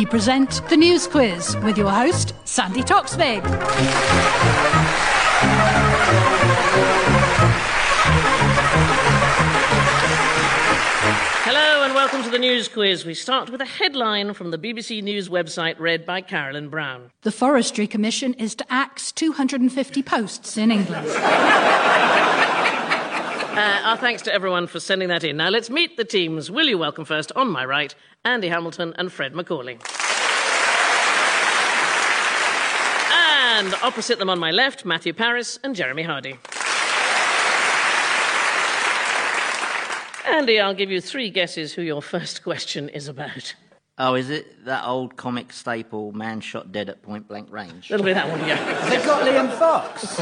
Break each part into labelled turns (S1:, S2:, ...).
S1: present the News Quiz with your host, Sandy Toksvig.
S2: Hello and welcome to the News Quiz. We start with a headline from the BBC News website read by Carolyn Brown.
S1: The Forestry Commission is to axe 250 posts in England.
S2: Our thanks to everyone for sending that in. Now let's meet the teams. Will you welcome first, on my right, Andy Hamilton and Fred Macaulay. And opposite them on my left, Matthew Parris and Jeremy Hardy. Andy, I'll give you 3 guesses who your first question is about.
S3: Oh, is it that old comic staple, man shot dead at point blank range?
S2: It'll be that one, yeah.
S4: They've got Liam Fox.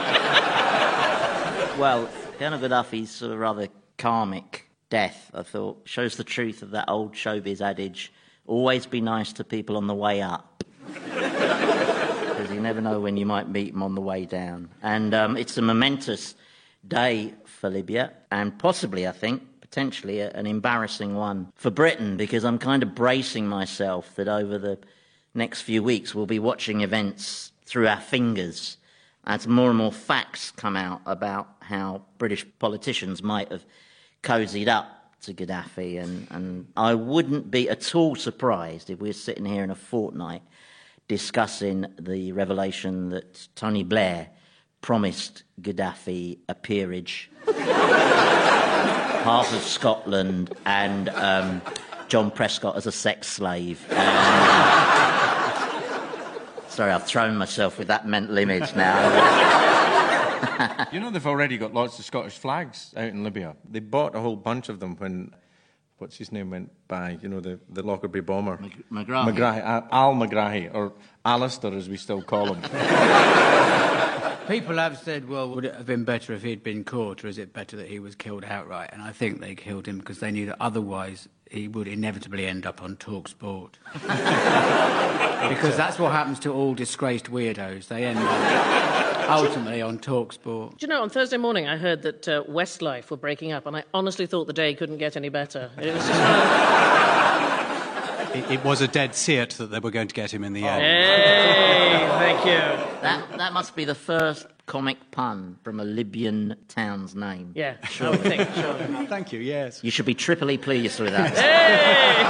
S3: Well, Colonel Gaddafi's sort of rather karmic death, I thought, shows the truth of that old showbiz adage, always be nice to people on the way up. Because you never know when you might meet them on the way down. And it's a momentous day for Libya, and possibly, I think, potentially an embarrassing one for Britain, because I'm kind of bracing myself that over the next few weeks we'll be watching events through our fingers as more and more facts come out about how British politicians might have cozied up to Gaddafi, and I wouldn't be at all surprised if we're sitting here in a fortnight discussing the revelation that Tony Blair promised Gaddafi a peerage, half of Scotland, and John Prescott as a sex slave. Sorry, I've thrown myself with that mental image now.
S5: You know, they've already got lots of Scottish flags out in Libya. They bought a whole bunch of them when, what's his name, went by, you know, the Lockerbie bomber.
S3: McGrahy.
S5: Al McGrahy, or Alistair as we still call him.
S4: People have said, well, would it have been better if he'd been caught, or is it better that he was killed outright? And I think they killed him because they knew that otherwise he would inevitably end up on TalkSport. Because that's what happens to all disgraced weirdos. They end up ultimately on TalkSport.
S2: Do you know, on Thursday morning I heard that Westlife were breaking up, and I honestly thought the day couldn't get any better. It was just...
S6: It was a dead cert that they were going to get him in the end.
S2: Hey, thank you.
S3: That must be the first comic pun from a Libyan town's name.
S2: Yeah, sure. I would think, sure.
S6: Thank you, yes.
S3: You should be triply pleased with that.
S2: Hey!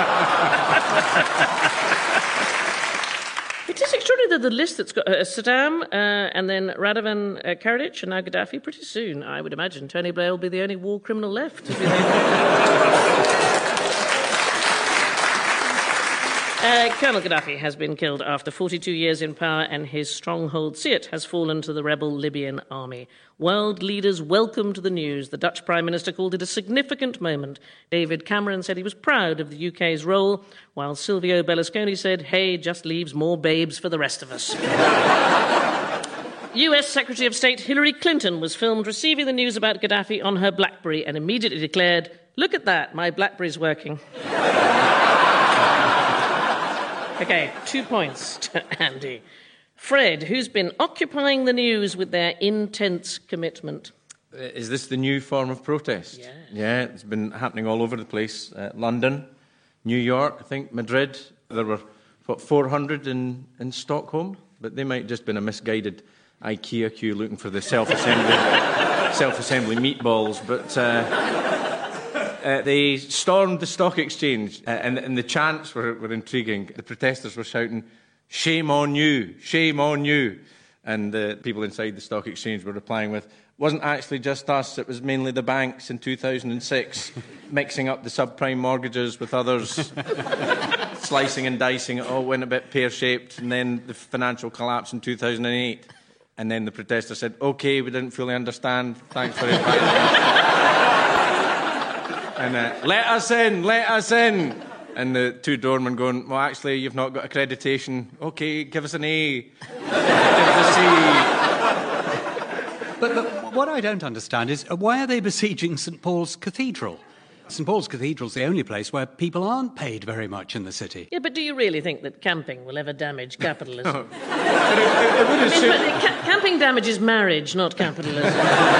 S2: It is extraordinary that the list that's got Saddam and then Radovan Karadzic and now Gaddafi. Pretty soon, I would imagine, Tony Blair will be the only war criminal left. Colonel Gaddafi has been killed after 42 years in power, and his stronghold Sirte has fallen to the rebel Libyan army. World leaders welcomed the news. The Dutch Prime Minister called it a significant moment. David Cameron said he was proud of the UK's role, while Silvio Berlusconi said, hey, just leaves more babes for the rest of us. US Secretary of State Hillary Clinton was filmed receiving the news about Gaddafi on her BlackBerry and immediately declared, look at that, my BlackBerry's working. OK, 2 points to Andy. Fred, who's been occupying the news with their intense commitment?
S5: Is this the new form of protest?
S2: Yes.
S5: Yeah, it's been happening all over the place. London, New York, I think, Madrid. There were, 400 in Stockholm? But they might have just been a misguided IKEA queue looking for the self-assembly meatballs. But they stormed the stock exchange, and the chants were intriguing. The protesters were shouting, shame on you, shame on you. And the people inside the stock exchange were replying with, wasn't actually just us, it was mainly the banks in 2006, mixing up the subprime mortgages with others, slicing and dicing, it all went a bit pear-shaped, and then the financial collapse in 2008. And then the protesters said, OK, we didn't fully understand, thanks for inviting us. And let us in, let us in. And the 2 doormen going, well, actually, you've not got accreditation. OK, give us an A. Give us a C.
S6: But what I don't understand is, why are they besieging St Paul's Cathedral? St Paul's Cathedral's the only place where people aren't paid very much in the city.
S2: Yeah, but do you really think that camping will ever damage capitalism? Camping damages marriage, not capitalism.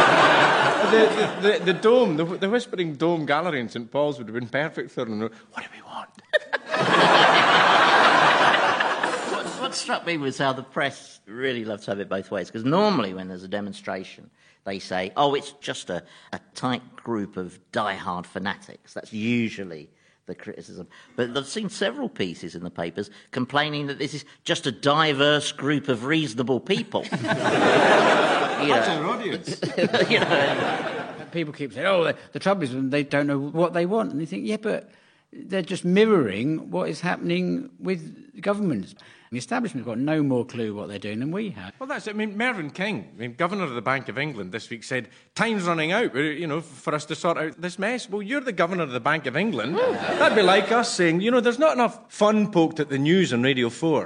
S5: The dome, the Whispering Dome Gallery in St Paul's would have been perfect for them. What do we want?
S3: what struck me was how the press really love to have it both ways. Because normally when there's a demonstration, they say, oh, it's just a tight group of die-hard fanatics. That's usually the criticism. But I've seen several pieces in the papers complaining that this is just a diverse group of reasonable people.
S5: That's our audience.
S3: You know.
S4: People keep saying, oh, the trouble is they don't know what they want. And you think, yeah, but they're just mirroring what is happening with governments. The establishment's got no more clue what they're doing than we have.
S5: Well, that's it. I mean, Mervyn King, Governor of the Bank of England this week, said, time's running out, for us to sort out this mess. Well, you're the Governor of the Bank of England. That'd be like us saying, there's not enough fun poked at the news on Radio 4.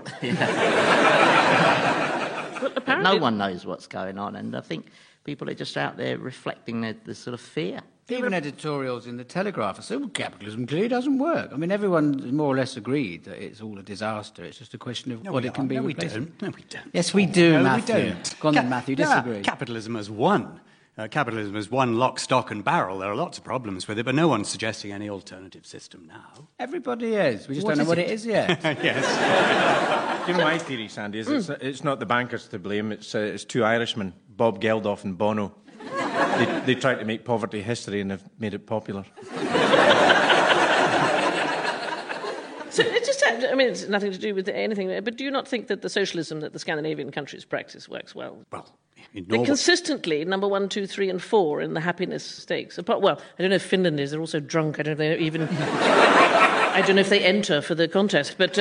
S3: But no one knows what's going on, and I think people are just out there reflecting the sort of fear.
S4: Even editorials in the Telegraph are saying, well, capitalism clearly doesn't work. I mean, everyone more or less agreed that it's all a disaster. It's just a question of what it can be replaced.
S6: No, we don't.
S4: Yes, we do,
S6: no,
S4: Matthew.
S6: We don't.
S4: Go on then, Matthew, disagree.
S6: Capitalism has won. Capitalism has won lock, stock and barrel. There are lots of problems with it, but no one's suggesting any alternative system now.
S4: Everybody is. We just don't know what it is yet.
S6: Yes.
S5: Do you know my theory, Sandy, is it's not the bankers to blame. It's two Irishmen, Bob Geldof and Bono. They tried to make poverty history and have made it popular.
S2: So it's nothing to do with anything, but do you not think that the socialism that the Scandinavian countries practice works well?
S6: Well,
S2: they're consistently number 1, 2, 3 and 4 in the happiness stakes. I don't know if Finland is. They're also drunk. I don't know if they even... I don't know if they enter for the contest, but...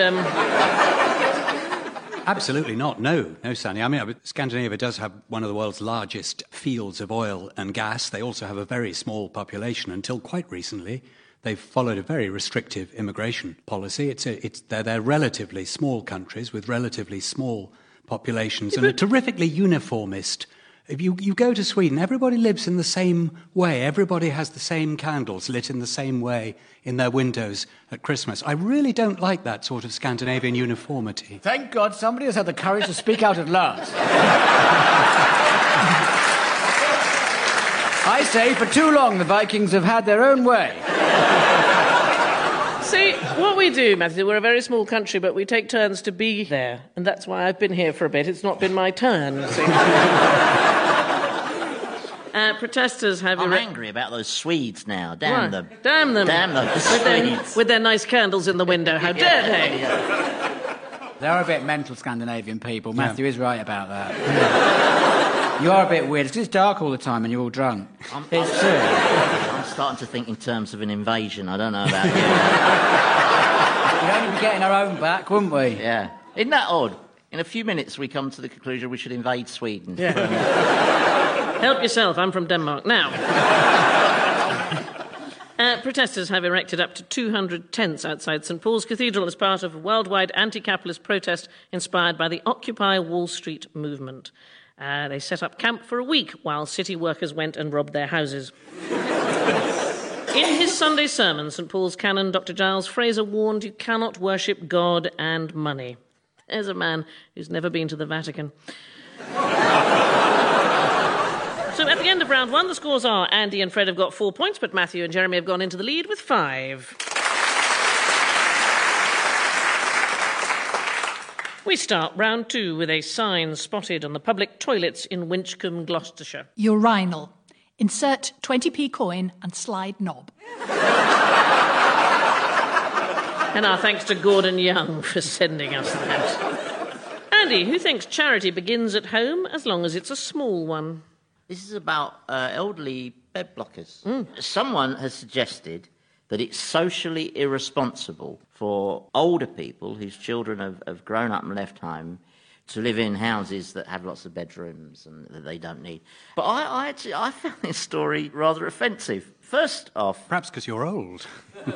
S6: Absolutely not. No, Sandy. I mean, Scandinavia does have one of the world's largest fields of oil and gas. They also have a very small population. Until quite recently, they've followed a very restrictive immigration policy. They're relatively small countries with relatively small populations and a terrifically uniformist. If you go to Sweden, everybody lives in the same way. Everybody has the same candles lit in the same way in their windows at Christmas. I really don't like that sort of Scandinavian uniformity.
S4: Thank God somebody has had the courage to speak out at last. I say, for too long, the Vikings have had their own way.
S2: See, what we do, Matthew, we're a very small country, but we take turns to be there. And that's why I've been here for a bit. It's not been my turn. Protesters have...
S3: I'm angry about those Swedes now. Damn them.
S2: Damn them.
S3: Damn those Swedes.
S2: With their nice candles in the window. How dare they?
S4: They are a bit mental, Scandinavian people. Matthew is right about that. You are a bit weird. It's 'cause it's dark all the time and you're all drunk. It's true.
S3: I'm starting to think in terms of an invasion. I don't know about you.
S4: We'd only be getting our own back, wouldn't we?
S3: Yeah. Isn't that odd? In a few minutes, we come to the conclusion we should invade Sweden.
S2: Yeah. Help yourself. I'm from Denmark. Now... protesters have erected up to 200 tents outside St Paul's Cathedral as part of a worldwide anti-capitalist protest inspired by the Occupy Wall Street movement. They set up camp for a week while city workers went and robbed their houses. In his Sunday sermon, St Paul's canon Dr Giles Fraser warned you cannot worship God and money. There's a man who's never been to the Vatican. So at the end of round 1, the scores are Andy and Fred have got 4 points, but Matthew and Jeremy have gone into the lead with 5. We start round 2 with a sign spotted on the public toilets in Winchcombe, Gloucestershire.
S1: Urinal. Insert 20p coin and slide knob.
S2: And our thanks to Gordon Young for sending us that. Andy, who thinks charity begins at home as long as it's a small one?
S3: This is about elderly bed blockers. Someone has suggested that it's socially irresponsible for older people whose children have grown up and left home to live in houses that have lots of bedrooms and that they don't need. But I found this story rather offensive. First off...
S6: Perhaps because you're old.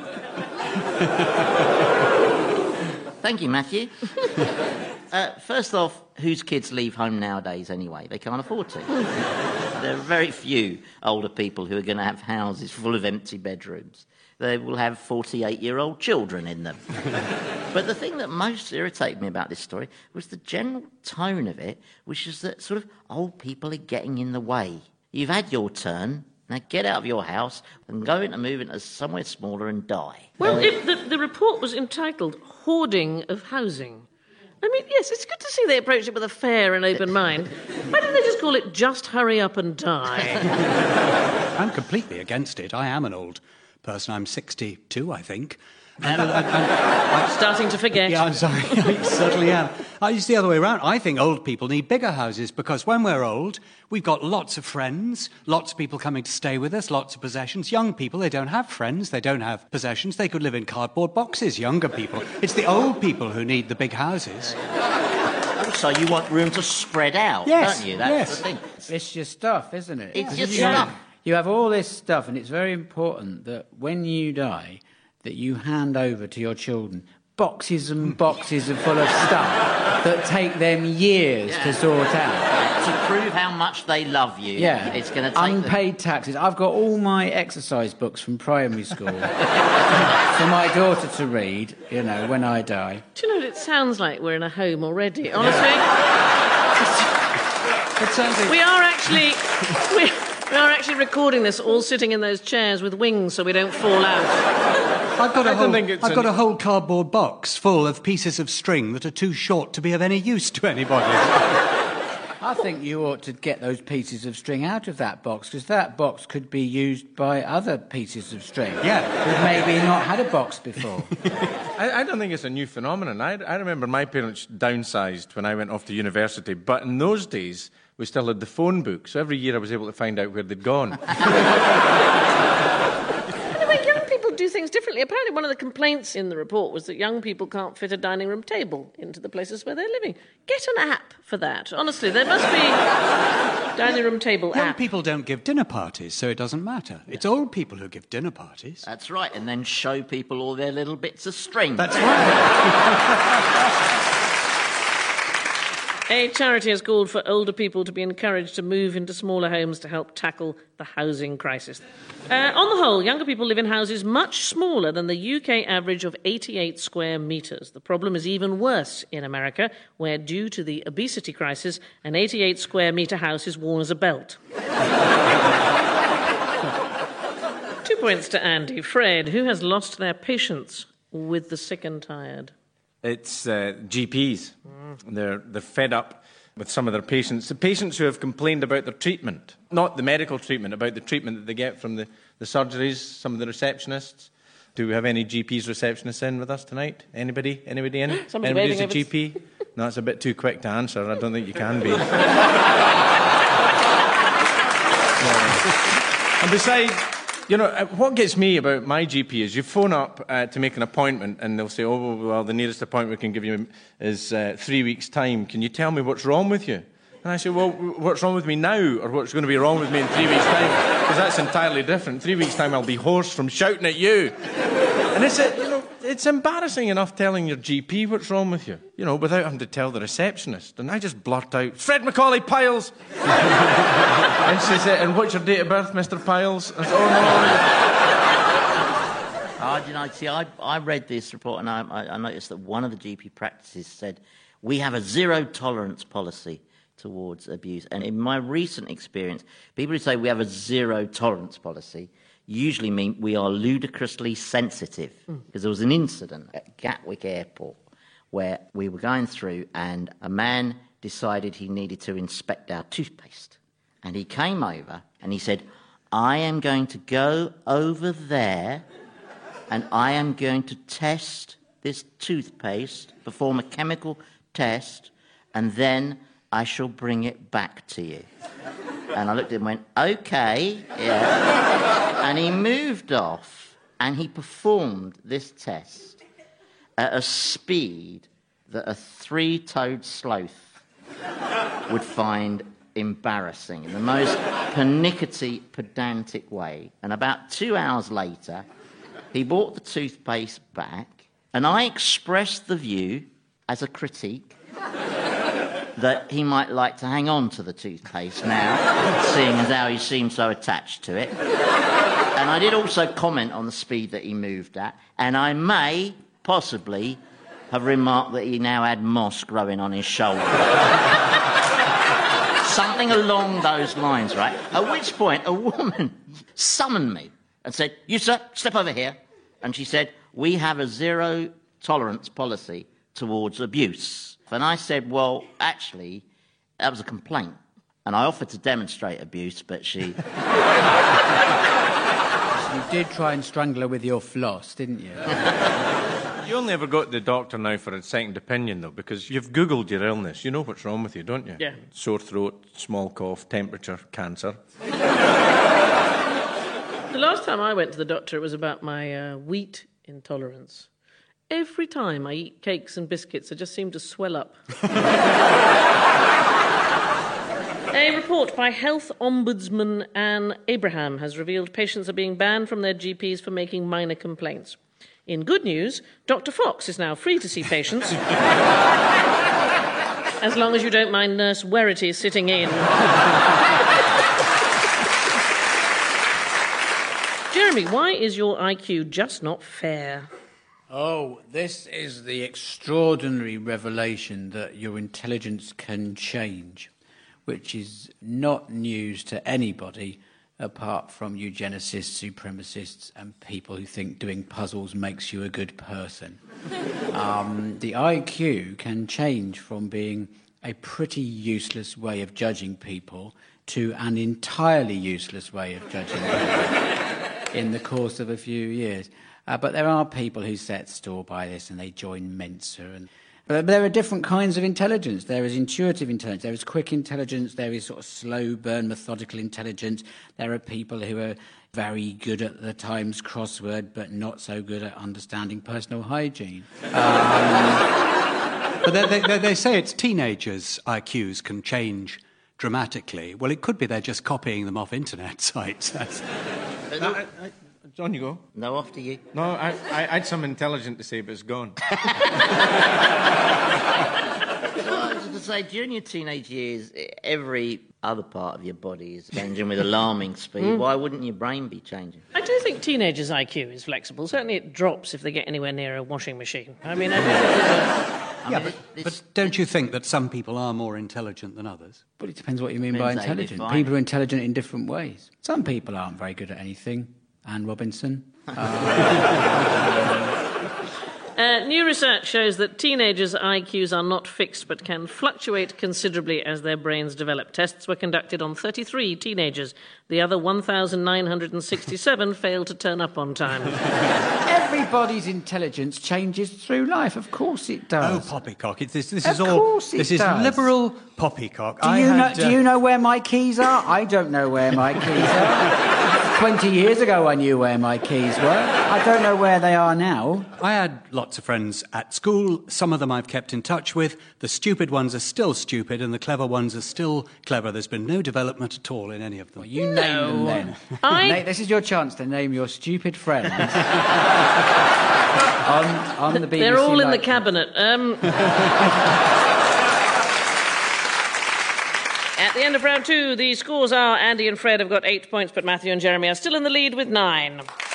S3: Thank you, Matthew. First off, whose kids leave home nowadays anyway? They can't afford to. There are very few older people who are going to have houses full of empty bedrooms. They will have 48-year-old children in them. But the thing that most irritated me about this story was the general tone of it, which is that sort of old people are getting in the way. You've had your turn. Now get out of your house and go into move into somewhere smaller and die.
S2: Well, the report was entitled Hoarding of Housing. I mean, yes, it's good to see they approach it with a fair and open mind. Why don't they just call it Just Hurry Up and Die?
S6: I'm completely against it. I am an old person. I'm 62, I think.
S2: Starting to forget.
S6: Yeah, I'm sorry. I certainly am. It's the other way around. I think old people need bigger houses because when we're old, we've got lots of friends, lots of people coming to stay with us, lots of possessions. Young people, they don't have friends, they don't have possessions. They could live in cardboard boxes, younger people. It's the old people who need the big houses.
S3: Also, you want room to spread out,
S6: Yes,
S3: don't you? That's the thing.
S4: It's your stuff, isn't it?
S3: It's your stuff.
S4: You have all this stuff, and it's very important that when you die, that you hand over to your children boxes and boxes full of stuff that take them years to sort out.
S3: To prove how much they love you.
S4: Yeah.
S3: It's going to take
S4: unpaid taxes. I've got all my exercise books from primary school for my daughter to read, you know, when I die.
S2: Do you know what it sounds like? We're in a home already, honestly.
S6: It sounds like...
S2: We are actually recording this all sitting in those chairs with wings so we don't fall out.
S6: I've got a whole cardboard box full of pieces of string that are too short to be of any use to anybody.
S4: I think you ought to get those pieces of string out of that box, because that box could be used by other pieces of string.
S6: Yeah.
S4: Who've maybe not had a box before.
S5: I don't think it's a new phenomenon. I remember my parents downsized when I went off to university, but in those days, we still had the phone book, so every year I was able to find out where they'd gone.
S2: Anyway, young people do things differently. Apparently one of the complaints in the report was that young people can't fit a dining room table into the places where they're living. Get an app for that. Honestly, there must be dining room table
S6: Young
S2: app.
S6: people don't give dinner parties, so it doesn't matter. It's old people who give dinner parties.
S3: That's right, and then show people all their little bits of string.
S6: That's right.
S2: A charity has called for older people to be encouraged to move into smaller homes to help tackle the housing crisis. On the whole, younger people live in houses much smaller than the UK average of 88 square metres. The problem is even worse in America, where, due to the obesity crisis, an 88 square metre house is worn as a belt. 2 points to Andy. Fred, who has lost their patience with the sick and tired?
S5: It's GPs. They're fed up with some of their patients. The patients who have complained about their treatment, not the medical treatment, about the treatment that they get from the surgeries, some of the receptionists. Do we have any GPs receptionists in with us tonight? Anybody? Anybody in? Anybody's a GP? No, it's a bit too quick to answer. I don't think you can be. And besides, you know, what gets me about my GP is you phone up to make an appointment and they'll say, oh, well, the nearest appointment we can give you is 3 weeks' time. Can you tell me what's wrong with you? And I say, well, what's wrong with me now or what's going to be wrong with me in 3 weeks' time? Because that's entirely different. 3 weeks' time I'll be hoarse from shouting at you. And it's embarrassing enough telling your GP what's wrong with you, you know, without having to tell the receptionist. And I just blurt out, Fred Macaulay Piles! And she said, and what's your date of birth, Mr. Piles? I said, oh, no.
S3: You know, see, I read this report and I noticed that one of the GP practices said, we have a zero-tolerance policy towards abuse. And in my recent experience, people who say we have a zero-tolerance policy usually mean we are ludicrously sensitive. Because there was an incident at Gatwick Airport where we were going through and a man decided he needed to inspect our toothpaste. And he came over and he said, I am going to go over there and I am going to test this toothpaste, perform a chemical test, and then I shall bring it back to you. And I looked at him and went, OK, yeah. And he moved off and he performed this test at a speed that a three-toed sloth would find embarrassing in the most pernickety, pedantic way. And about 2 hours later, he brought the toothpaste back, and I expressed the view as a critique that he might like to hang on to the toothpaste now, seeing as how he seemed so attached to it. And I did also comment on the speed that he moved at, and I may possibly have remarked that he now had moss growing on his shoulder. Something along those lines, right? At which point, a woman summoned me and said, you, sir, step over here. And she said, we have a zero-tolerance policy towards abuse. And I said, well, actually, that was a complaint. And I offered to demonstrate abuse, but she...
S4: You did try and strangle her with your floss, didn't you?
S5: You only ever go to the doctor now for a second opinion, though, because you've Googled your illness. You know what's wrong with you, don't you?
S2: Yeah.
S5: Sore throat, small cough, temperature, cancer.
S2: The last time I went to the doctor, it was about my wheat intolerance. Every time I eat cakes and biscuits, I just seem to swell up. A report by Health Ombudsman Anne Abraham has revealed patients are being banned from their GPs for making minor complaints. In good news, Dr. Fox is now free to see patients, as long as you don't mind Nurse Werity sitting in. Jeremy, why is your IQ just not fair?
S4: Oh, this is the extraordinary revelation that your intelligence can change, which is not news to anybody apart from eugenicists, supremacists, and people who think doing puzzles makes you a good person. The IQ can change from being a pretty useless way of judging people to an entirely useless way of judging people in the course of a few years. But there are people who set store by this and they join Mensa. But there are different kinds of intelligence. There is intuitive intelligence, there is quick intelligence, there is sort of slow burn, methodical intelligence. There are people who are very good at the Times crossword but not so good at understanding personal hygiene.
S6: But they say it's teenagers' IQs can change dramatically. Well, it could be they're just copying them off internet sites.
S5: John, you go.
S3: No, after you.
S5: No, I had some intelligent to say, but it's gone.
S3: Well, I was going to say, during your teenage years, every other part of your body is changing with alarming speed. Why wouldn't your brain be changing?
S2: I do think teenagers' IQ is flexible. Certainly it drops if they get anywhere near a washing machine. I mean,
S6: But don't you think that some people are more intelligent than others?
S4: But it depends what you mean by intelligent. People are intelligent in different ways. Some people aren't very good at anything. Anne Robinson.
S2: New research shows that teenagers' IQs are not fixed but can fluctuate considerably as their brains develop. Tests were conducted on 33 teenagers. The other 1,967 failed to turn up on time.
S4: Everybody's intelligence changes through life. Of course it does.
S6: Oh, poppycock! This
S4: Of
S6: is all.
S4: course it
S6: This is
S4: does.
S6: liberal poppycock.
S4: Do you know where my keys are? I don't know where my keys are. 20 years ago I knew where my keys were. I don't know where they are now.
S6: I had lots of friends at school. Some of them I've kept in touch with. The stupid ones are still stupid and the clever ones are still clever. There's been no development at all in any of them.
S4: Well, you name them then. This is your chance to name your stupid friends on the BBC.
S2: They're all in the
S4: Live.
S2: cabinet. At the end of round two, the scores are Andy and Fred have got 8 points, but Matthew and Jeremy are still in the lead with 9.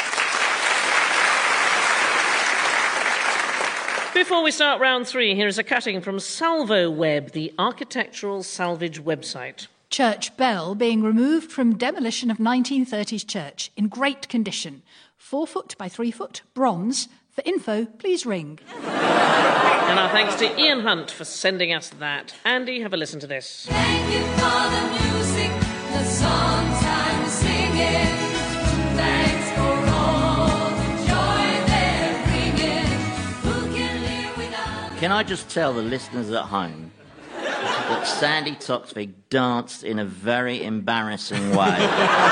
S2: Before we start round three, here is a cutting from Salvo Web, the architectural salvage website.
S1: Church bell being removed from demolition of 1930s church in great condition. 4 foot by 3 foot, bronze. For info, please ring.
S2: And our thanks to Ian Hunt for sending us that. Andy, have a listen to this.
S7: Thank you for the music, the songs I'm singing. Thanks for all the joy they're bringing. Who can live without?
S3: Can I just tell the listeners at home that Sandy Toksvig danced in a very embarrassing way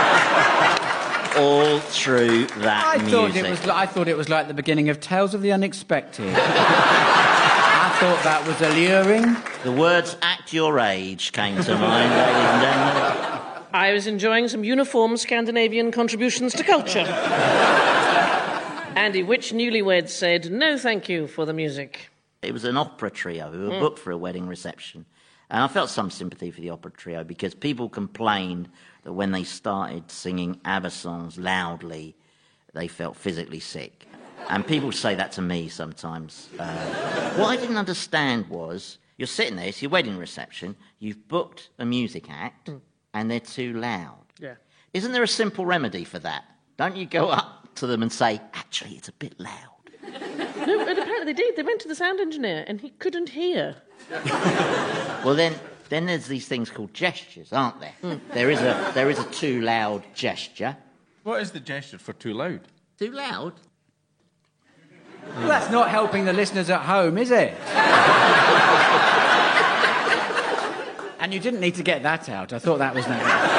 S3: all through that music?
S4: I thought it was like the beginning of Tales of the Unexpected. I thought that was alluring.
S3: The words "act your age" came to mind, ladies and gentlemen.
S2: I was enjoying some uniform Scandinavian contributions to culture. Andy, which newlyweds said no thank you for the music?
S3: It was an opera trio. We were booked for a wedding reception. And I felt some sympathy for the opera trio because people complained that when they started singing ABBA songs loudly, they felt physically sick. And people say that to me sometimes. What I didn't understand was, you're sitting there, it's your wedding reception, you've booked a music act, and they're too loud.
S2: Yeah.
S3: Isn't there a simple remedy for that? Don't you go up to them and say, actually, it's a bit loud?
S2: No, and apparently they did. They went to the sound engineer and he couldn't hear.
S3: Well, then there's these things called gestures, aren't there? There is a too loud gesture.
S5: What is the gesture for too loud?
S3: Too loud?
S4: Well, that's not helping the listeners at home, is it? And you didn't need to get that out. I thought that was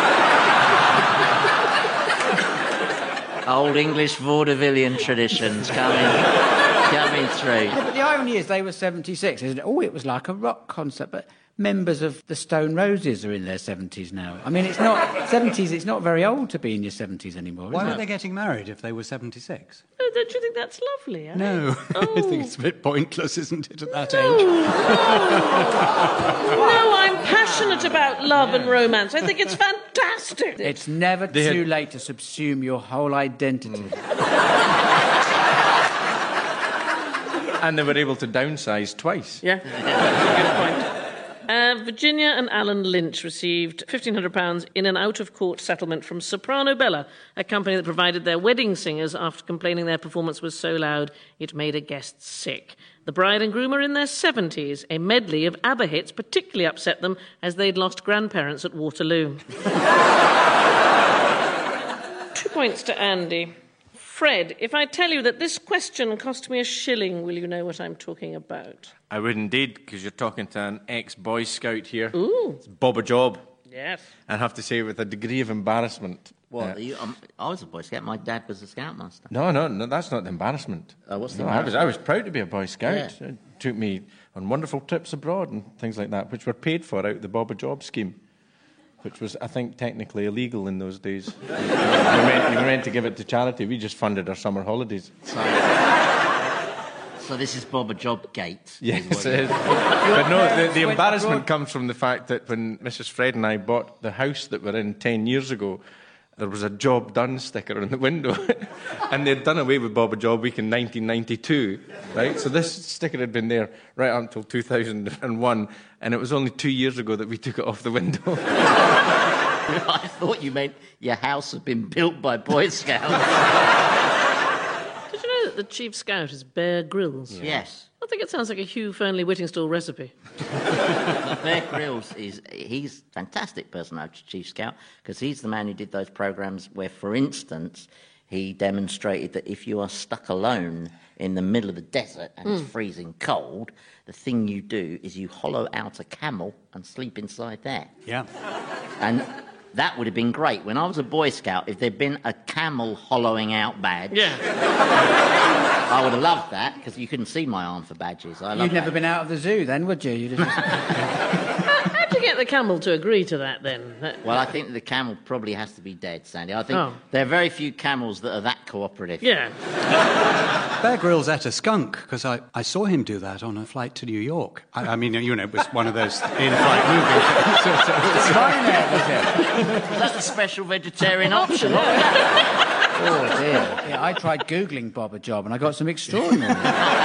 S3: Old English vaudevillian traditions coming through.
S4: Yeah, but the irony is they were 76. They said, it was like a rock concert, but members of the Stone Roses are in their 70s now. I mean, it's not 70s. It's not very old to be in your 70s anymore.
S6: Why
S4: is
S6: were
S4: it?
S6: they getting married if they were 76?
S2: Oh, don't you think that's lovely? Eh?
S6: No,
S2: Oh.
S6: I think it's a bit pointless, isn't it, at that age?
S2: No, I'm passionate about love and romance. I think it's fantastic.
S4: It's never
S5: They had-
S4: too late to subsume your whole identity.
S5: And they were able to downsize twice.
S2: Yeah, good point. Virginia and Alan Lynch received £1,500 in an out-of-court settlement from Soprano Bella, a company that provided their wedding singers after complaining their performance was so loud it made a guest sick. The bride and groom are in their 70s. A medley of ABBA hits particularly upset them as they'd lost grandparents at Waterloo. 2 points to Andy. Fred, if I tell you that this question cost me £1, will you know what I'm talking about?
S5: I would indeed, because you're talking to an ex-Boy Scout here.
S2: Ooh.
S5: It's Bob a Job.
S2: Yes.
S5: I have to say with a degree of embarrassment.
S3: What? I was a Boy Scout. My dad was a Scoutmaster.
S5: No, that's not the embarrassment.
S3: What's the
S5: No, I was proud to be a Boy Scout.
S3: Yeah.
S5: It took me on wonderful trips abroad and things like that, which were paid for out of the Bob a Job scheme, which was, I think, technically illegal in those days. you were meant to give it to charity. We just funded our summer holidays.
S3: So this is Bob a Job Gate.
S5: Yes, it is. But no, the embarrassment comes from the fact that when Mrs. Fred and I bought the house that we're in 10 years ago, there was a job done sticker on the window. And they'd done away with Bob a Job Week in 1992, right? So this sticker had been there right up until 2001, and it was only 2 years ago that we took it off the window.
S3: I thought you meant your house had been built by Boy Scouts.
S2: Did you know that the chief scout is Bear Grylls?
S3: Yes.
S2: I think it sounds like a Hugh Fernley Whittingstall recipe.
S3: Bear Grylls he's a fantastic personality, Chief Scout, because he's the man who did those programs where, for instance, he demonstrated that if you are stuck alone in the middle of the desert and it's freezing cold, the thing you do is you hollow out a camel and sleep inside there.
S6: Yeah.
S3: And that would have been great. When I was a Boy Scout, if there'd been a camel hollowing out badge,
S2: Yeah.
S3: I would have loved that, because you couldn't see my arm for badges.
S4: You'd never been out of the zoo then, would you? You'd have
S2: How'd you get the camel to agree to that, then?
S3: Well, I think the camel probably has to be dead, Sandy. I think
S2: Oh.
S3: there are very few camels that are that cooperative.
S2: Yeah.
S6: Bear Grylls ate a skunk, because I saw him do that on a flight to New York. I mean, you know, it was one of those in-flight movies.
S4: Ryanair, was it?
S3: That's a special vegetarian option.
S4: Oh, dear. Yeah, I tried Googling Bob a Job and I got some extraordinary.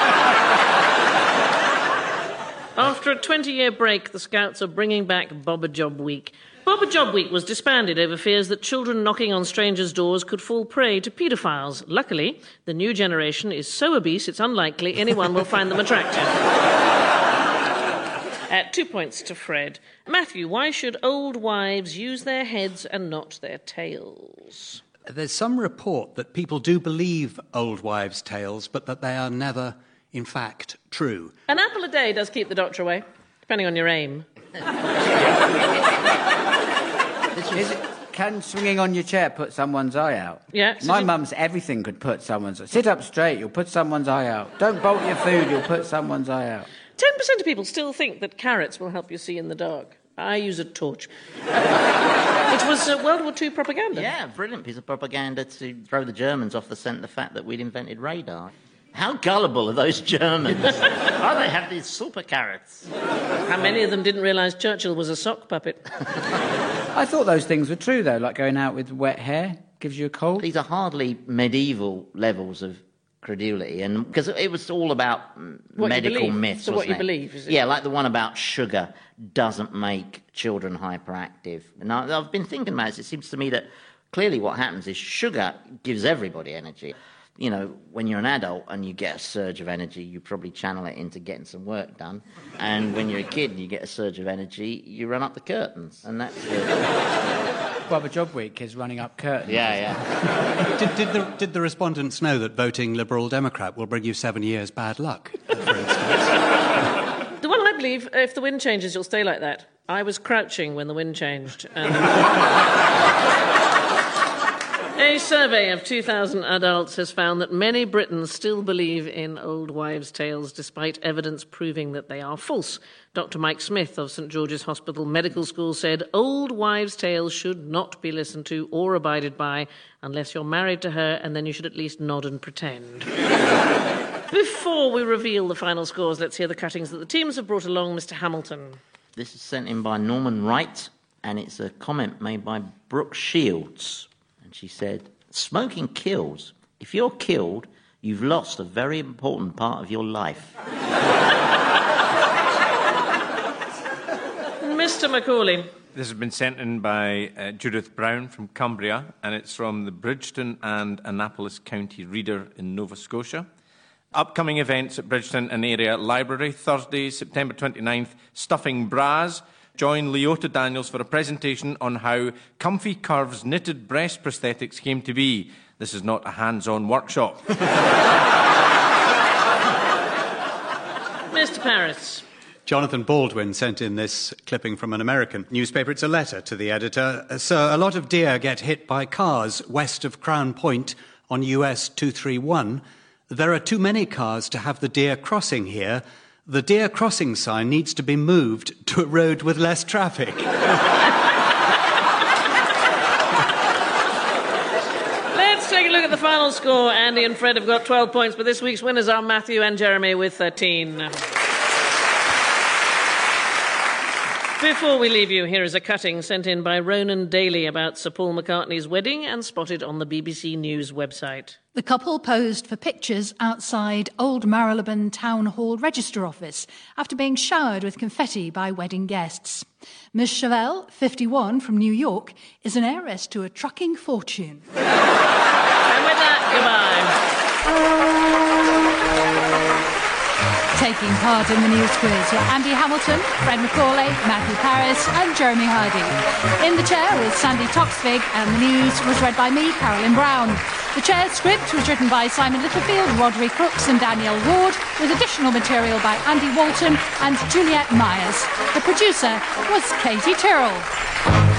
S2: After a 20-year break, the Scouts are bringing back Bob a Job Week. Bob a Job Week was disbanded over fears that children knocking on strangers' doors could fall prey to paedophiles. Luckily, the new generation is so obese it's unlikely anyone will find them attractive. 2 points to Fred. Matthew, why should old wives use their heads and not their tails?
S6: There's some report that people do believe old wives' tales, but that they are never, in fact, true.
S2: An apple a day does keep the doctor away, depending on your aim.
S4: Can swinging on your chair put someone's eye out?
S2: Yeah, so
S4: My
S2: you-
S4: mum's everything could put someone's... Sit up straight, you'll put someone's eye out. Don't bolt your food, you'll put someone's eye out.
S2: 10% of people still think that carrots will help you see in the dark. I use a torch. It was World War II propaganda.
S3: Yeah, brilliant piece of propaganda to throw the Germans off the scent, the fact that we'd invented radar. How gullible are those Germans? Oh, they have these super carrots.
S2: How many of them didn't realise Churchill was a sock puppet?
S4: I thought those things were true, though, like going out with wet hair gives you a cold.
S3: These are hardly medieval levels of credulity, and because it was all about
S2: What you
S3: medical
S2: believe.
S3: myths.
S2: So what
S3: wasn't
S2: you
S3: it?
S2: believe, is it?
S3: Yeah, like the one about sugar doesn't make children hyperactive. Now, I've been thinking about this. It seems to me that clearly what happens is sugar gives everybody energy. you know, when you're an adult and you get a surge of energy, you probably channel it into getting some work done. And when you're a kid and you get a surge of energy, you run up the curtains. And that's it.
S4: Well, the job week is running up curtains.
S3: Yeah.
S6: Did the respondents know that voting Liberal Democrat will bring you 7 years bad luck, for instance?
S2: Well, I believe if the wind changes, you'll stay like that. I was crouching when the wind changed. And a survey of 2,000 adults has found that many Britons still believe in old wives' tales, despite evidence proving that they are false. Dr. Mike Smith of St George's Hospital Medical School said old wives' tales should not be listened to or abided by unless you're married to her, and then you should at least nod and pretend. Before we reveal the final scores, let's hear the cuttings that the teams have brought along. Mr. Hamilton.
S3: This is sent in by Norman Wright, and it's a comment made by Brooke Shields. And she said, "Smoking kills. If you're killed, you've lost a very important part of your life."
S2: Mr. Macaulay.
S5: This has been sent in by Judith Brown from Cumbria, and it's from the Bridgeton and Annapolis County Reader in Nova Scotia. Upcoming events at Bridgeton and Area Library, Thursday, September 29th, Stuffing Bras. Join Leota Daniels for a presentation on how Comfy Curves knitted breast prosthetics came to be. This is not a hands-on workshop.
S2: Mr. Paris.
S6: Jonathan Baldwin sent in this clipping from an American newspaper. It's a letter to the editor. Sir, a lot of deer get hit by cars west of Crown Point on US 231. There are too many cars to have the deer crossing here. The deer crossing sign needs to be moved to a road with less traffic.
S2: Let's take a look at the final score. Andy and Fred have got 12 points, but this week's winners are Matthew and Jeremy with 13. Before we leave you, here is a cutting sent in by Ronan Daly about Sir Paul McCartney's wedding and spotted on the BBC News website.
S1: The couple posed for pictures outside Old Marylebone Town Hall Register Office after being showered with confetti by wedding guests. Ms. Chevelle, 51, from New York, is an heiress to a trucking fortune.
S2: And with that, goodbye.
S1: Taking part in the news quiz were Andy Hamilton, Fred Macaulay, Matthew Paris and Jeremy Hardy. In the chair was Sandy Toxvig, and the news was read by me, Carolyn Brown. The chair's script was written by Simon Littlefield, Roderick Crooks and Danielle Ward, with additional material by Andy Walton and Juliette Myers. The producer was Katie Tyrrell.